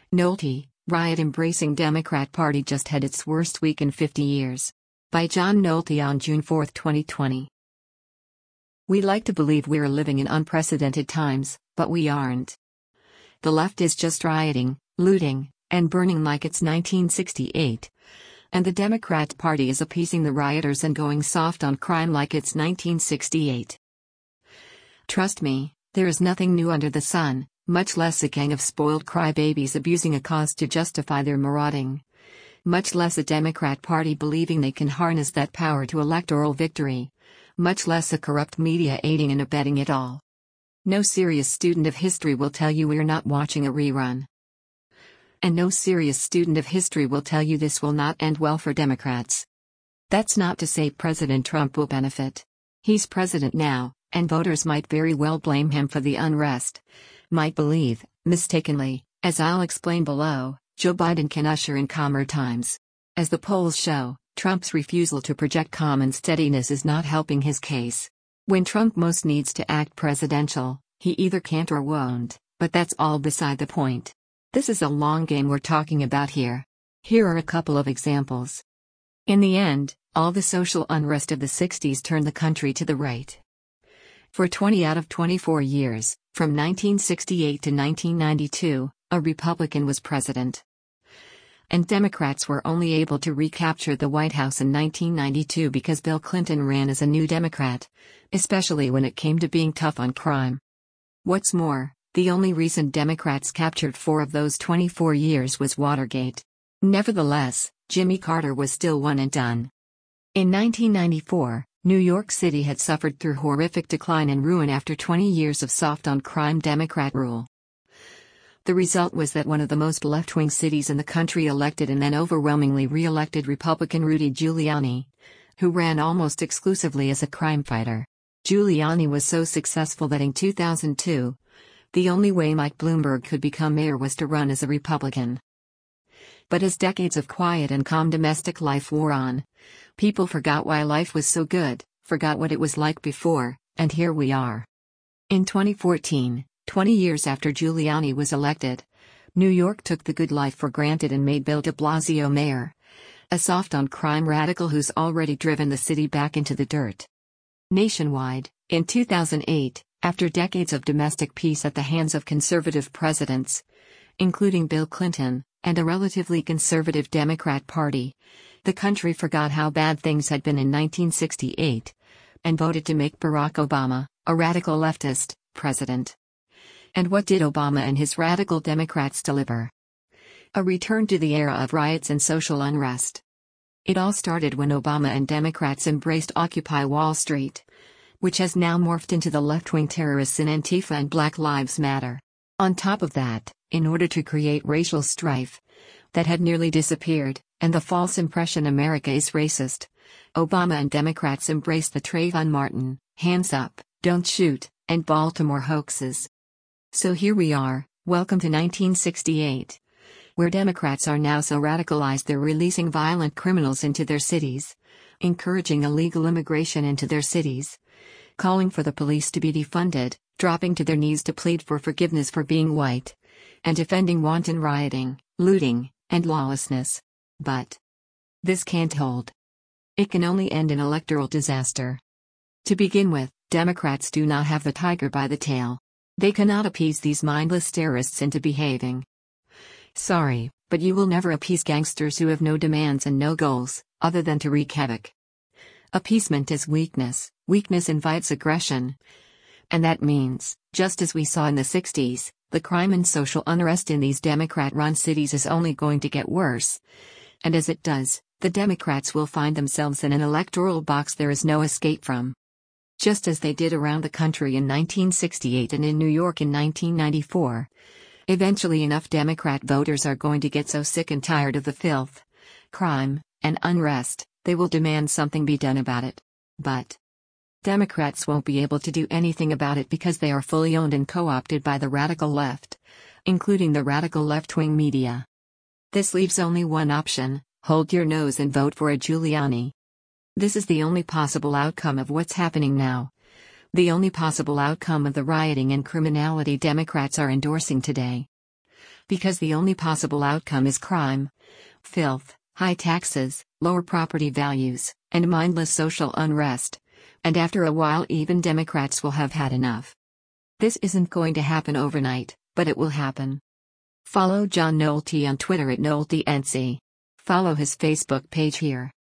Nolte, riot-embracing Democrat Party just had its worst week in 50 years. By John Nolte on June 4, 2020. We like to believe we're living in unprecedented times, but we aren't. The left is just rioting, looting, and burning like it's 1968. And the Democrat Party is appeasing the rioters and going soft on crime like it's 1968. Trust me, there is nothing new under the sun, much less a gang of spoiled crybabies abusing a cause to justify their marauding. Much less a Democrat Party believing they can harness that power to electoral victory. Much less a corrupt media aiding and abetting it all. No serious student of history will tell you we're not watching a rerun. And no serious student of history will tell you this will not end well for Democrats. That's not to say President Trump will benefit. He's president now, and voters might very well blame him for the unrest. Might believe, mistakenly, as I'll explain below, Joe Biden can usher in calmer times. As the polls show, Trump's refusal to project calm and steadiness is not helping his case. When Trump most needs to act presidential, he either can't or won't, but that's all beside the point. This is a long game we're talking about here. Here are a couple of examples. In the end, all the social unrest of the 60s turned the country to the right. For 20 out of 24 years, from 1968 to 1992, a Republican was president. And Democrats were only able to recapture the White House in 1992 because Bill Clinton ran as a New Democrat, especially when it came to being tough on crime. What's more, the only reason Democrats captured 4 of those 24 years was Watergate. Nevertheless, Jimmy Carter was still one and done. In 1994, New York City had suffered through horrific decline and ruin after 20 years of soft-on-crime Democrat rule. The result was that one of the most left-wing cities in the country elected and then overwhelmingly re-elected Republican Rudy Giuliani, who ran almost exclusively as a crime fighter. Giuliani was so successful that in 2002, the only way Mike Bloomberg could become mayor was to run as a Republican. But as decades of quiet and calm domestic life wore on, people forgot why life was so good, forgot what it was like before, and here we are. In 2014, 20 years after Giuliani was elected, New York took the good life for granted and made Bill de Blasio mayor, a soft-on-crime radical who's already driven the city back into the dirt. Nationwide, in 2008, after decades of domestic peace at the hands of conservative presidents, including Bill Clinton, and a relatively conservative Democrat Party, the country forgot how bad things had been in 1968, and voted to make Barack Obama, a radical leftist, president. And what did Obama and his radical Democrats deliver? A return to the era of riots and social unrest. It all started when Obama and Democrats embraced Occupy Wall Street, which has now morphed into the left-wing terrorists in Antifa and Black Lives Matter. On top of that, in order to create racial strife that had nearly disappeared, and the false impression America is racist, Obama and Democrats embraced the Trayvon Martin, hands up, don't shoot, and Baltimore hoaxes. So here we are, welcome to 1968. Where Democrats are now so radicalized they're releasing violent criminals into their cities, encouraging illegal immigration into their cities, calling for the police to be defunded, dropping to their knees to plead for forgiveness for being white, and defending wanton rioting, looting, and lawlessness. But this can't hold. It can only end in electoral disaster. To begin with, Democrats do not have the tiger by the tail. They cannot appease these mindless terrorists into behaving. Sorry, but you will never appease gangsters who have no demands and no goals, other than to wreak havoc. Appeasement is weakness, weakness invites aggression. And that means, just as we saw in the 60s, the crime and social unrest in these Democrat-run cities is only going to get worse. And as it does, the Democrats will find themselves in an electoral box there is no escape from. Just as they did around the country in 1968 and in New York in 1994. Eventually enough Democrat voters are going to get so sick and tired of the filth, crime, and unrest, they will demand something be done about it. But Democrats won't be able to do anything about it because they are fully owned and co-opted by the radical left, including the radical left-wing media. This leaves only one option: hold your nose and vote for a Giuliani. This is the only possible outcome of what's happening now. The only possible outcome of the rioting and criminality Democrats are endorsing today. Because the only possible outcome is crime, filth, high taxes, lower property values, and mindless social unrest. And after a while, even Democrats will have had enough. This isn't going to happen overnight, but it will happen. Follow John Nolte on Twitter @NolteNC. Follow his Facebook page here.